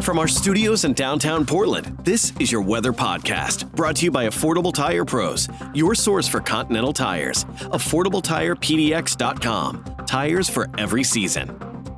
From our studios in downtown Portland, this is your Weather Podcast, brought to you by Affordable Tire Pros, your source for Continental tires. AffordableTirePDX.com. Tires for every season.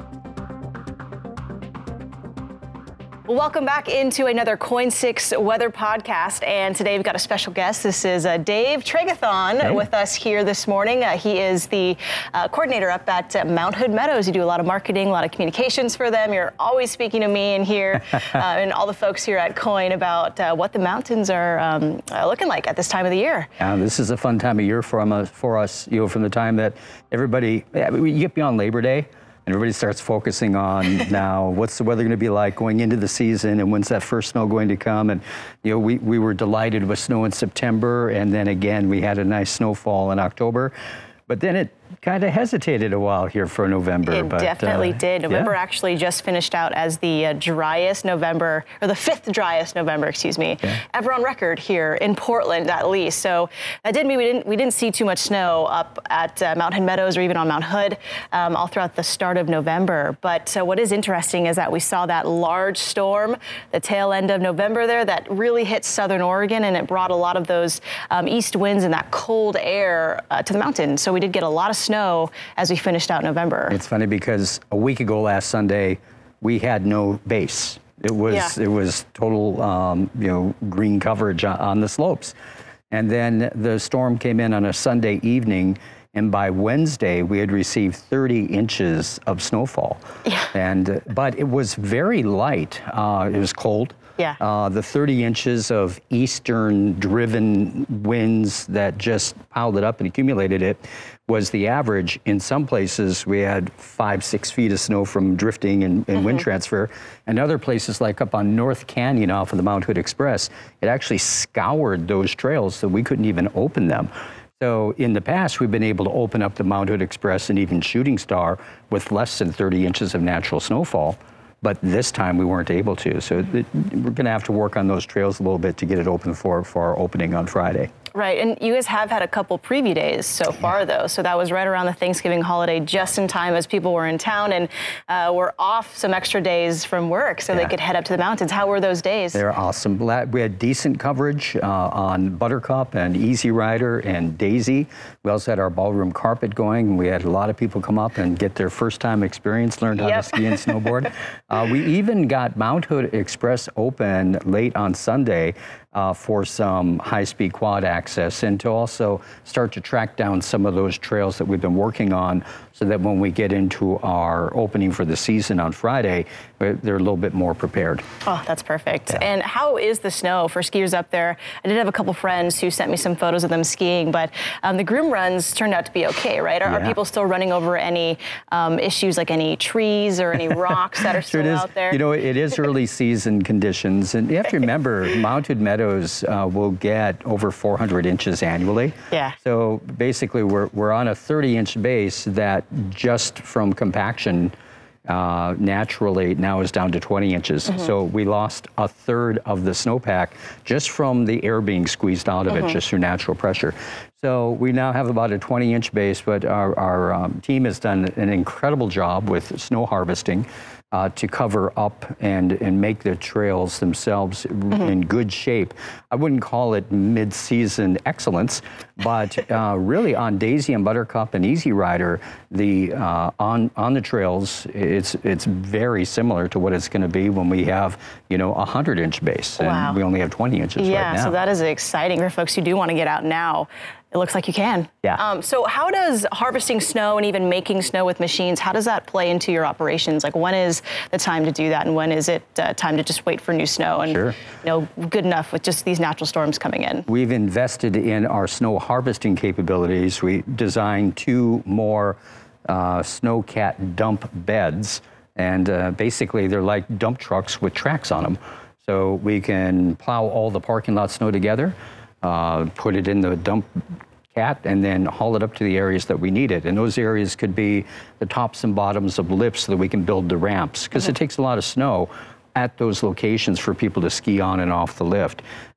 Welcome back into another KOIN6 Weather Podcast, and today we've got a special guest. This is Dave Tregathon with us here this morning. He is the coordinator up at Mount Hood Meadows. You do a lot of marketing, a lot of communications for them. You're always speaking to me and here and all the folks here at KOIN about what the mountains are looking like at this time of the year. Yeah, this is a fun time of year for us, you know, from the time that everybody, you get beyond Labor Day, and everybody starts focusing on now what's the weather going to be like going into the season, and when's that first snow going to come. And you know, we were delighted with snow in September, and then again we had a nice snowfall in October, but then it kind of hesitated a while here for November. It definitely did. November actually just finished out as the driest November, or the fifth driest November, ever on record here in Portland, at least. So that did mean we didn't see too much snow up at Mount Hood Meadows or even on Mount Hood all throughout the start of November. But what is interesting is that we saw that large storm, the tail end of November there, that really hit southern Oregon, and it brought a lot of those east winds and that cold air to the mountain. So we did get a lot of snow as we finished out November. It's funny because a week ago last Sunday, we had no base. It was total, green coverage on the slopes. And then the storm came in on a Sunday evening, and by Wednesday, we had received 30 inches of snowfall. Yeah. But it was very light. It was cold. Yeah. The 30 inches of eastern-driven winds that just piled it up and accumulated it was the average. In some places, we had 5-6 feet of snow from drifting and wind transfer. And other places, like up on North Canyon off of the Mount Hood Express, it actually scoured those trails so we couldn't even open them. So in the past, we've been able to open up the Mount Hood Express and even Shooting Star with less than 30 inches of natural snowfall. But this time we weren't able to. So we're going to have to work on those trails a little bit to get it open for our opening on Friday. Right, and you guys have had a couple preview days so far, though. So that was right around the Thanksgiving holiday, just in time as people were in town and were off some extra days from work so they could head up to the mountains. How were those days? They're awesome. We had decent coverage on Buttercup and Easy Rider and Daisy. We also had our ballroom carpet going. We had a lot of people come up and get their first time experience, learned how to ski and snowboard. We even got Mount Hood Express open late on Sunday for some high-speed quad access, and to also start to track down some of those trails that we've been working on so that when we get into our opening for the season on Friday, they're a little bit more prepared. Oh, that's perfect. Yeah. And how is the snow for skiers up there? I did have a couple friends who sent me some photos of them skiing, but the groom runs turned out to be okay, right? Are people still running over any issues, like any trees or any rocks that are still out there? You know, it is early season conditions, and you have to remember Mount Hood Meadows will get over 400 inches annually. Yeah. So basically, we're on a 30-inch base that just from compaction naturally now is down to 20 inches. So we lost a third of the snowpack just from the air being squeezed out of it, just through natural pressure. So we now have about a 20-inch base, but our team has done an incredible job with snow harvesting to cover up and make the trails themselves in good shape. I wouldn't call it mid-season excellence, but really on Daisy and Buttercup and Easy Rider, on the trails, it's very similar to what it's going to be when we have, a 100-inch base, and we only have 20 inches right now. Yeah, so that is exciting for folks who do want to get out now. It looks like you can. Yeah. So how does harvesting snow and even making snow with machines, how does that play into your operations? Like, when is the time to do that, and when is it time to just wait for new snow and good enough with just these natural storms coming in? We've invested in our snow harvesting capabilities. We designed 2 more snowcat dump beds, and basically they're like dump trucks with tracks on them. So we can plow all the parking lot snow together, put it in the dump cat, and then haul it up to the areas that we need it. And those areas could be the tops and bottoms of lifts so that we can build the ramps, because it takes a lot of snow at those locations for people to ski on and off the lift.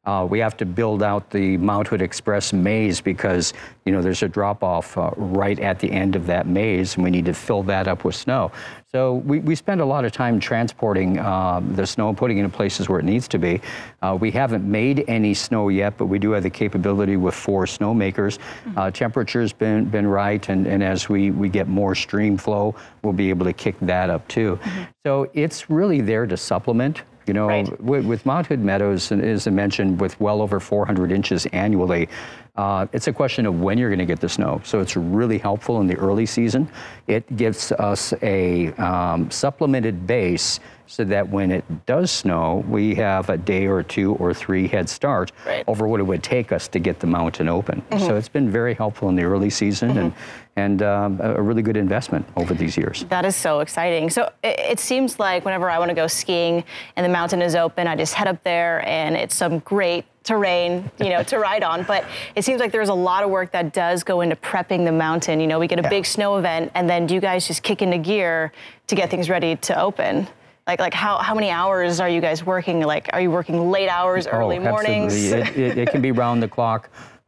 We have to build out the Mount Hood Express maze because, there's a drop-off right at the end of that maze, and we need to fill that up with snow. So we spend a lot of time transporting the snow and putting it in places where it needs to be. We haven't made any snow yet, but we do have the capability with 4 snowmakers. Temperature's been right, and as we get more stream flow, we'll be able to kick that up too. So it's really there to supplement. Right. With Mount Hood Meadows, as I mentioned, with well over 400 inches annually, it's a question of when you're going to get the snow. So it's really helpful in the early season. It gives us a supplemented base so that when it does snow, we have a day or 2 or 3 head start over what it would take us to get the mountain open. So it's been very helpful in the early season and a really good investment over these years. That is so exciting. So it seems like whenever I want to go skiing and the mountain is open, I just head up there and it's some great terrain, to ride on. But it seems like there's a lot of work that does go into prepping the mountain. We get a big snow event, and then do you guys just kick into gear to get things ready to open? Like how many hours are you guys working? Like, are you working late hours, early mornings? It can be round the clock.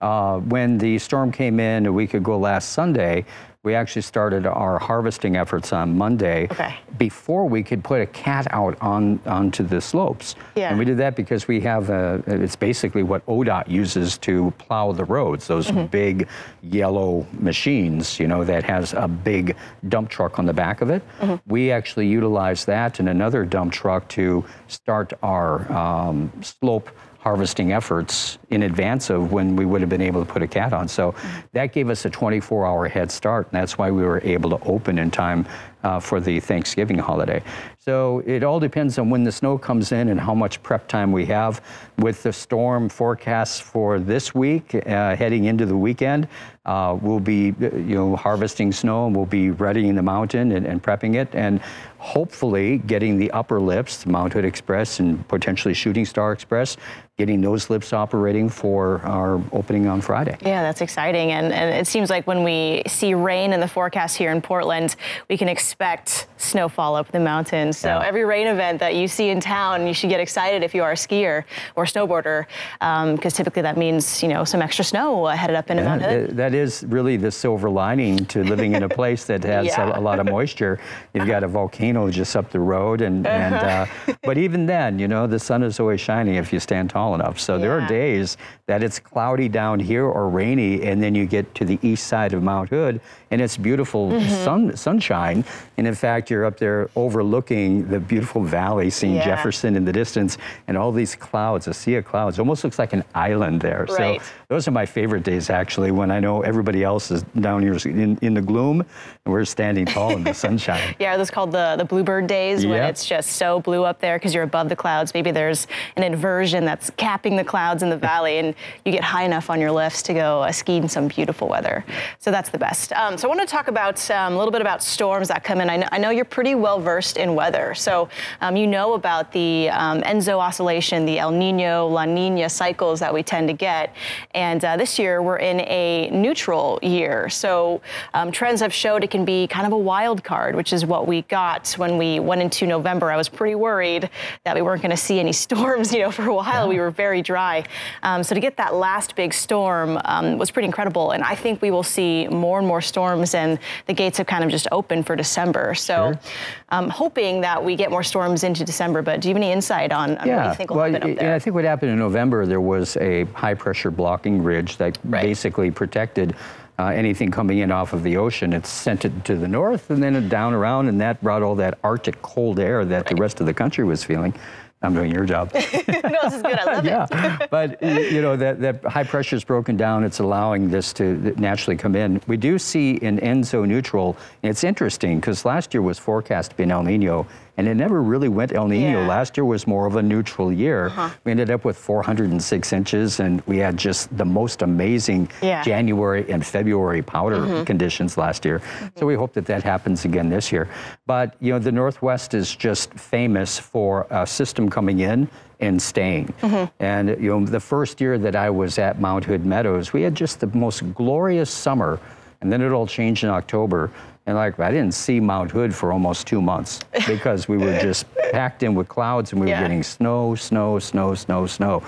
When the storm came in a week ago last Sunday, we actually started our harvesting efforts on Monday before we could put a cat out onto the slopes. And we did that because we have it's basically what ODOT uses to plow the roads, those big yellow machines, that has a big dump truck on the back of it. We actually utilize that and another dump truck to start our slope harvesting efforts in advance of when we would have been able to put a cat on. So that gave us a 24-hour head start, and that's why we were able to open in time for the Thanksgiving holiday. So it all depends on when the snow comes in and how much prep time we have. With the storm forecasts for this week, heading into the weekend, we'll be harvesting snow, and we'll be readying the mountain and prepping it, and hopefully getting the upper lifts, Mount Hood Express and potentially Shooting Star Express, getting those lifts operating for our opening on Friday. Yeah, that's exciting. And it seems like when we see rain in the forecast here in Portland, we can expect snowfall up the mountains. So every rain event that you see in town, you should get excited if you are a skier or snowboarder, because typically that means, some extra snow headed up into Mount Hood. That is really the silver lining to living in a place that has a lot of moisture. You've got a volcano just up the road, but even then, the sun is always shining if you stand tall enough. So there are days that it's cloudy down here or rainy, and then you get to the east side of Mount Hood and it's beautiful sunshine. And in fact, you're up there overlooking the beautiful valley, seeing Jefferson in the distance and all these clouds, a sea of clouds. It almost looks like an island there. So those are my favorite days, actually, when I know everybody else is down here in the gloom and we're standing tall in the sunshine. Are those called the bluebird days, when it's just so blue up there because you're above the clouds? Maybe there's an inversion that's capping the clouds in the valley, and you get high enough on your lifts to go ski in some beautiful weather. So that's the best. So I want to talk about a little bit about storms that come in. I know you're pretty well versed in weather. So you know about the Enso oscillation, the El Nino, La Nina cycles that we tend to get. And this year we're in a neutral year. So trends have showed it can be kind of a wild card, which is what we got when we went into November. I was pretty worried that we weren't going to see any storms, for a while. We were very dry. So to get that last big storm was pretty incredible. And I think we will see more and more storms, and the gates have kind of just opened for December. So I'm hoping that we get more storms into December. But do you have any insight on what you think will happen up there? I think what happened in November, there was a high pressure blocking ridge that basically protected anything coming in off of the ocean. It sent it to the north and then down around, and that brought all that Arctic cold air that the rest of the country was feeling. I'm doing your job. No, this is good. I love it. But, that high pressure is broken down. It's allowing this to naturally come in. We do see in Enso neutral, and it's interesting because last year was forecast to be an El Nino, and it never really went El Nino. Last year was more of a neutral year. We ended up with 406 inches, and we had just the most amazing January and February powder conditions last year. So we hope that happens again this year. But, the Northwest is just famous for a system coming in and staying. And, the first year that I was at Mount Hood Meadows, we had just the most glorious summer, and then it all changed in October. And I didn't see Mount Hood for almost 2 months because we were just packed in with clouds, and we were getting snow. So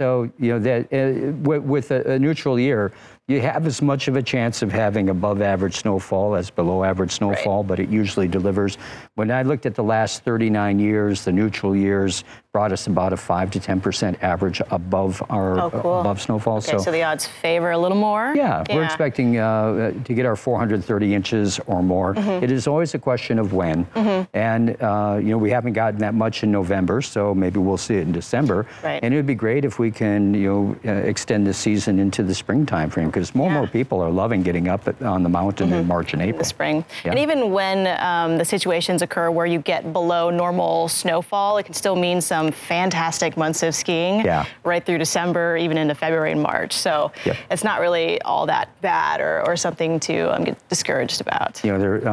So, that with a neutral year, you have as much of a chance of having above average snowfall as below average snowfall, but it usually delivers. When I looked at the last 39 years, the neutral years brought us about a 5 to 10% average above our above snowfall. Okay, so the odds favor a little more? Yeah, we're expecting to get our 430 inches or more. It is always a question of when. And, we haven't gotten that much in November, so maybe we'll see it in December. And it would be great if we can, extend the season into the spring time frame, because more and more people are loving getting up on the mountain in March and April. In the spring. And even when the situations occur where you get below normal snowfall, it can still mean some fantastic months of skiing right through December, even into February and March. So it's not really all that bad or something to get discouraged about.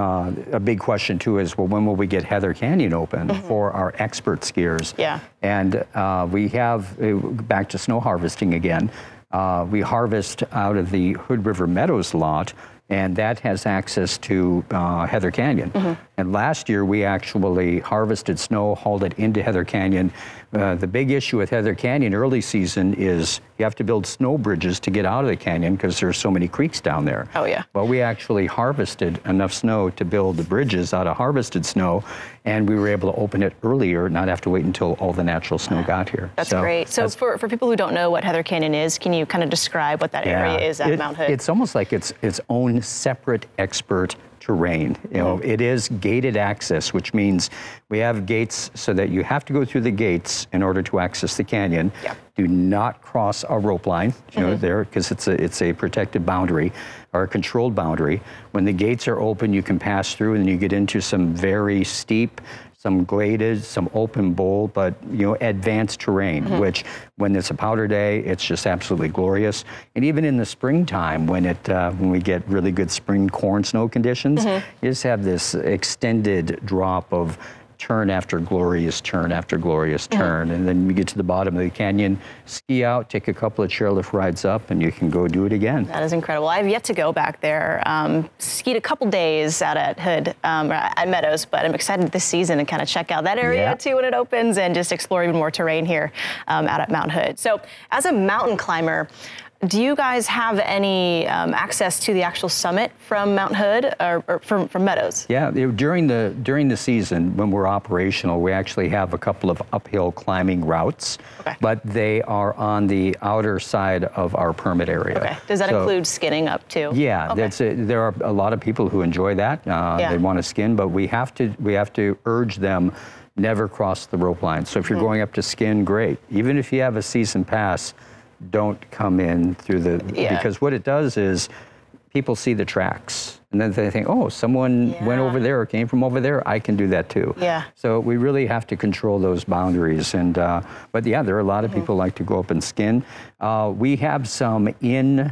A big question too is, well, when will we get Heather Canyon open for our expert skiers? And we have, back to snow harvesting again, we harvest out of the Hood River Meadows lot, and that has access to Heather Canyon. And last year we actually harvested snow, hauled it into Heather Canyon. The big issue with Heather Canyon early season is you have to build snow bridges to get out of the canyon because there's so many creeks down there. Well, we actually harvested enough snow to build the bridges out of harvested snow, and we were able to open it earlier, not have to wait until all the natural snow got here. That's great. So for people who don't know what Heather Canyon is, can you kind of describe what that area is at Mount Hood? It's almost like its own separate expert terrain. It is gated access, which means we have gates so that you have to go through the gates in order to access the canyon. Do not cross a rope line, there, because it's a protected boundary or a controlled boundary. When the gates are open, you can pass through, and you get into some very steep, some graded, some open bowl, but advanced terrain, which when it's a powder day, it's just absolutely glorious. And even in the springtime, when we get really good spring corn snow conditions, you just have this extended drop of turn after glorious turn after glorious turn. And then you get to the bottom of the canyon, ski out, take a couple of chairlift rides up, and you can go do it again. That is incredible. I've yet to go back there. Skied a couple days out at Hood, at Meadows, but I'm excited this season to kind of check out that area too when it opens and just explore even more terrain here out at Mount Hood. So as a mountain climber, do you guys have any access to the actual summit from Mount Hood or from Meadows? Yeah, during the season when we're operational, we actually have a couple of uphill climbing routes, but they are on the outer side of our permit area. Does that include skinning up too? Yeah, there are a lot of people who enjoy that. They want to skin, but we have to urge them never cross the rope line. So if you're going up to skin, great. Even if you have a season pass, don't come in through because what it does is people see the tracks and then they think, oh, someone went over there or came from over there, I can do that too. So we really have to control those boundaries. And but there are a lot of people like to go up and skin. We have some in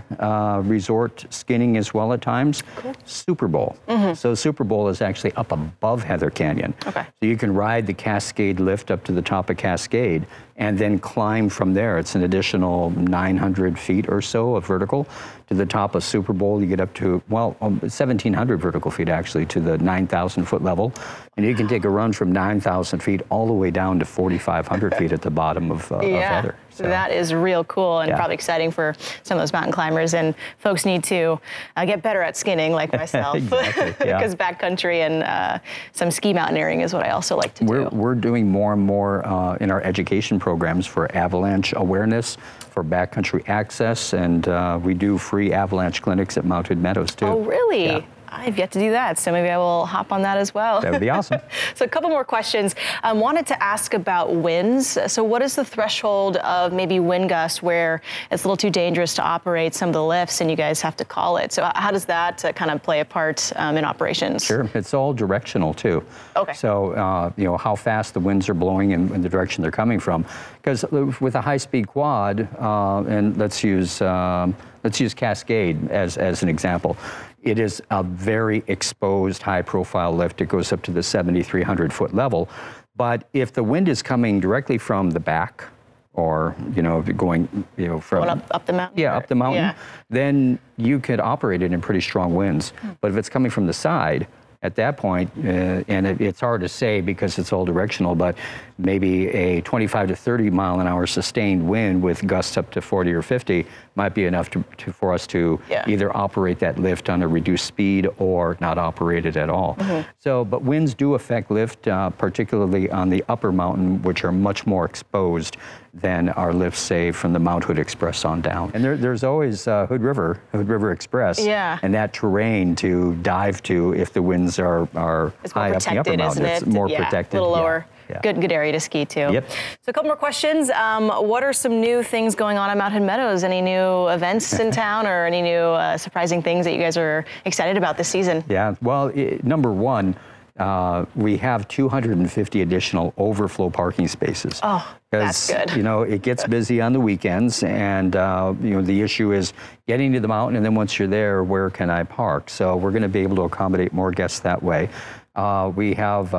resort skinning as well at times. Super Bowl. So Super Bowl is actually up above Heather Canyon. So you can ride the Cascade lift up to the top of Cascade and then climb from there. It's an additional 900 feet or so of vertical to the top of Super Bowl. You get up to, 1,700 vertical feet actually to the 9,000 foot level. And you can take a run from 9,000 feet all the way down to 4,500 feet at the bottom of Heather. So that is real cool and probably exciting for some of those mountain climbers. And folks need to get better at skinning like myself. Because backcountry and some ski mountaineering is what I also like to do. We're doing more and more in our education programs for avalanche awareness, for backcountry access, and we do free avalanche clinics at Mount Hood Meadows too. Oh, really? I've yet to do that, so maybe I will hop on that as well. That would be awesome. So a couple more questions. Wanted to ask about winds. So what is the threshold of maybe wind gust where it's a little too dangerous to operate some of the lifts and you guys have to call it? So how does that kind of play a part in operations? Sure, it's all directional too. So how fast the winds are blowing and the direction they're coming from. Because with a high-speed quad, and let's use Cascade as an example. It is a very exposed, high-profile lift. It goes up to the 7,300 foot level. But if the wind is coming directly from the back, or going from up the mountain, up the mountain, then you could operate it in pretty strong winds. But if it's coming from the side, at that point, and it's hard to say because it's all directional, but maybe a 25 to 30 mile an hour sustained wind with gusts up to 40 or 50 might be enough for us to either operate that lift on a reduced speed or not operate it at all. So, but winds do affect lift, particularly on the upper mountain, which are much more exposed than our lifts, say, from the Mount Hood Express on down. And there's always Hood River Express, and that terrain to dive to if the winds are high up the upper mountain. It's more protected. A little lower. Good area to ski too. Yep. So a couple more questions. What are some new things going on at Mount Hood Meadows? Any new events in town or any new surprising things that you guys are excited about this season? Yeah, well, number one, we have 250 additional overflow parking spaces. Oh, that's good. You know, it gets busy on the weekends, and you know, the issue is getting to the mountain, and then once you're there, where can I park? So we're going to be able to accommodate more guests that way. We have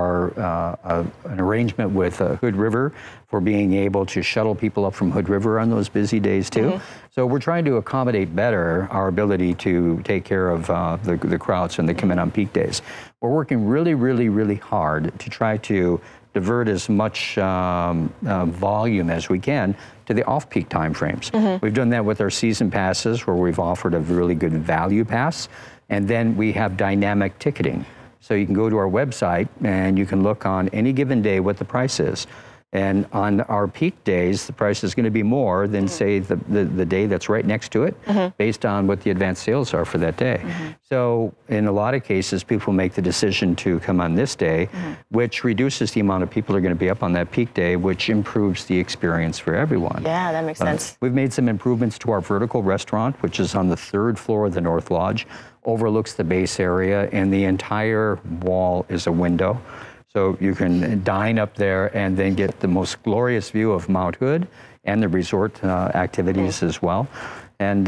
an arrangement with Hood River for being able to shuttle people up from Hood River on those busy days too. So we're trying to accommodate better our ability to take care of the crowds when they come in on peak days. We're working really hard to try to divert as much volume as we can to the off-peak time frames. We've done that with our season passes, where we've offered a really good value pass, and then we have dynamic ticketing. So you can go to our website and you can look on any given day what the price is. And on our peak days, the price is going to be more than, say, the day that's right next to it, based on what the advanced sales are for that day. So in a lot of cases, people make the decision to come on this day, which reduces the amount of people who are going to be up on that peak day, which improves the experience for everyone. Yeah, that makes sense. We've made some improvements to our vertical restaurant, which is on the 3rd floor of the North Lodge, overlooks the base area, and the entire wall is a window. So you can dine up there and then get the most glorious view of Mount Hood and the resort activities as well. And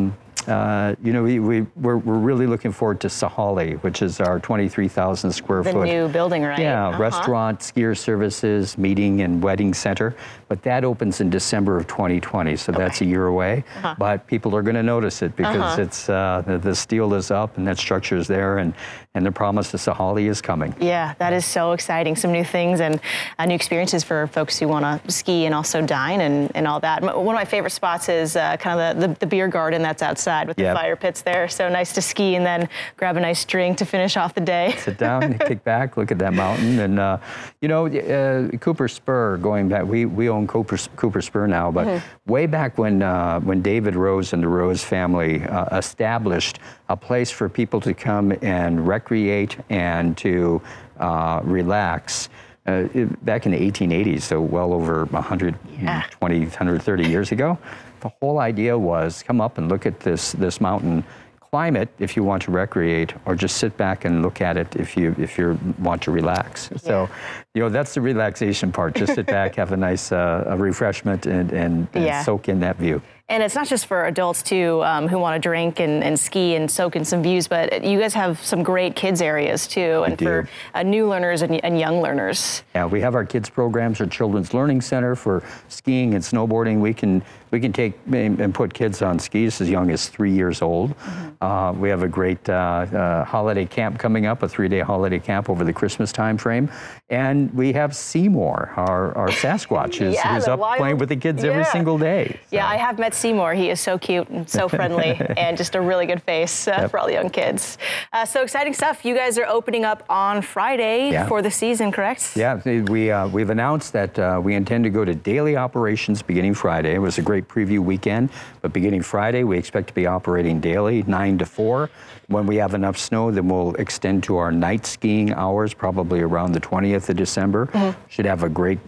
you know, we're really looking forward to Sahali, which is our 23,000 square foot. The new building, right? Yeah, restaurant, skier services, meeting and wedding center. But that opens in December of 2020, so that's a year away. But people are going to notice it because it's the steel is up and that structure is there, and the promise of Sahali is coming. Yeah, that is so exciting. Some new things and new experiences for folks who want to ski and also dine and all that. One of my favorite spots is kind of the beer garden that's outside with the fire pits there. So nice to ski and then grab a nice drink to finish off the day. Sit down, kick back, look at that mountain. And, you know, Cooper Spur, going back, we own Cooper Spur now, but way back when David Rose and the Rose family established a place for people to come and recreate and to relax, back in the 1880s, so well over 120, 130 years ago, the whole idea was come up and look at this mountain, climb it if you want to recreate, or just sit back and look at it if you want to relax. So, you know, that's the relaxation part. Just sit back, have a nice refreshment, and soak in that view. And it's not just for adults, too, who want to drink and ski and soak in some views, but you guys have some great kids areas, too, and for new learners and young learners. Yeah, we have our kids programs, our Children's Learning Center for skiing and snowboarding. We can take and put kids on skis as young as 3 years old. We have a great holiday camp coming up, a 3-day holiday camp over the Christmas time frame. And we have Seymour, our Sasquatch, who's up playing with the kids every single day. So. Yeah, I have met Seymour. He is so cute and so friendly and just a really good face for all the young kids. So exciting stuff. You guys are opening up on Friday for the season, correct? Yeah, we've announced that we intend to go to daily operations beginning Friday. It was a great preview weekend, but beginning Friday, we expect to be operating daily, 9 to 4. When we have enough snow, then we'll extend to our night skiing hours, probably around the 20th of December. Should have a great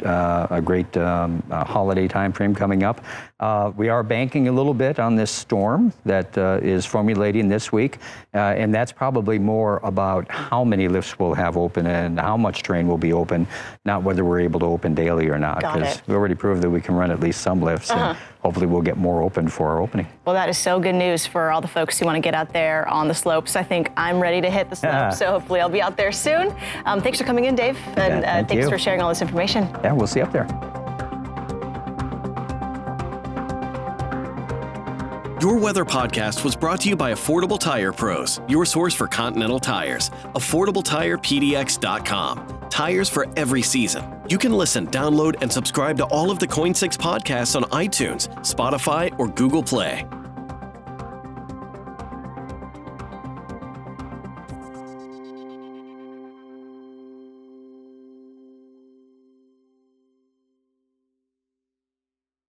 holiday time frame coming up. We are banking a little bit on this storm that is formulating this week, and that's probably more about how many lifts we'll have open and how much terrain will be open, not whether we're able to open daily or not, because we already proved that we can run at least some lifts, and hopefully we'll get more open for our opening. Well, that is so good news for all the folks who want to get out there on the slopes. I think I'm ready to hit the slopes, so hopefully I'll be out there soon. Thanks for coming in, Dave, and thanks for sharing all this information. Yeah, we'll see you up there. Your weather podcast was brought to you by Affordable Tire Pros, your source for Continental tires. AffordableTirePDX.com. Tires for every season. You can listen, download, and subscribe to all of the Coin 6 podcasts on iTunes, Spotify, or Google Play.